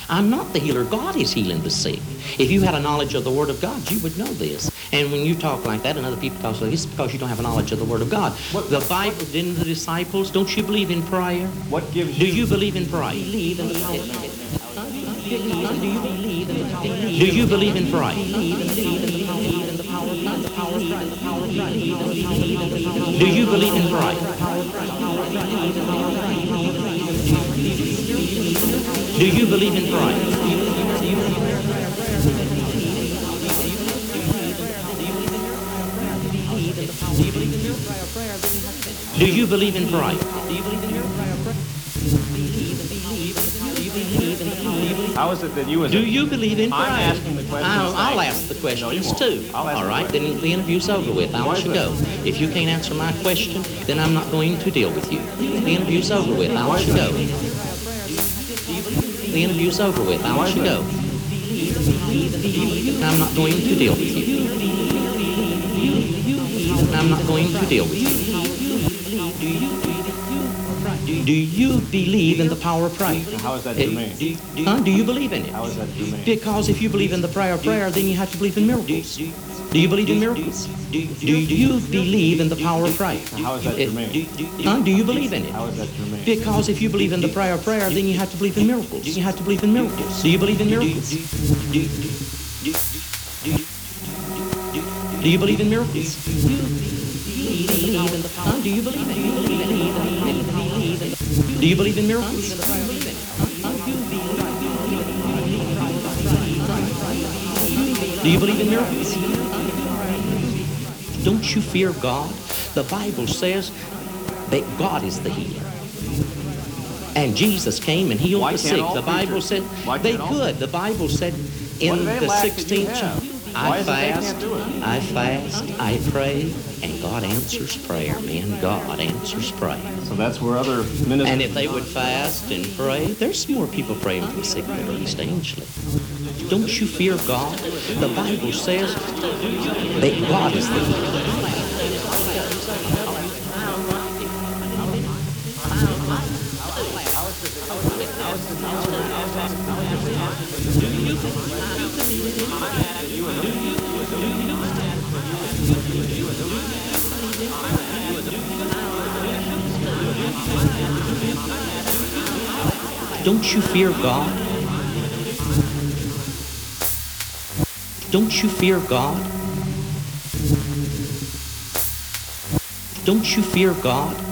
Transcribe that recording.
I'm not the healer. God is healing the sick. If you had a knowledge of the Word of God, you would know this. And when you talk like that and other people talk like this, it's because you don't have a knowledge of the Word of God. The Bible, didn't the disciples, don't you believe in prayer? What gives Do you believe in prayer? Do you believe in prayer? Do you believe in prayer? Do you believe in prayer? Do you believe in prayer? Do you believe in prayer? How is it that you as Do you believe in prayer? I'm asking the questions. I'll ask the questions too. I'll ask All the right, questions. then the interview's over with. I'll let you go. If you can't answer my question, then I'm not going to deal with you. The interview's over with. I'll let you go. The interview's over with. I'll let you go. I'm not going to deal with you. I'm not going to deal with you. Do you believe in the power of prayer? How is that germane? Do you believe in it? How is that germane? Because if you believe in the prayer, then you have to believe in miracles. Do you believe in miracles? Do you believe in the power of prayer? How is that germane? Do you believe in it? How is that germane? Because if you believe in the prayer, then you have to believe in miracles. You have to believe in miracles. Do you believe in miracles? Do you believe in miracles? Do you believe in it? Do you believe in miracles? Do you believe in miracles? Don't you fear God? The Bible says that God is the healer. And Jesus came and healed Why the can't sick. all The Bible preachers- said why they can't all- could. The Bible said What in do they the lack that you 16th have? chapter, Why I is it they fast, can't do it? I fast, I pray, and God answers prayer, man. God answers prayer. So that's where other ministers... And if they would fast and pray, there's more people praying for the sick than East Angley. Don't you fear God? The Bible says that God is the healer. Don't you fear God? Don't you fear God? Don't you fear God?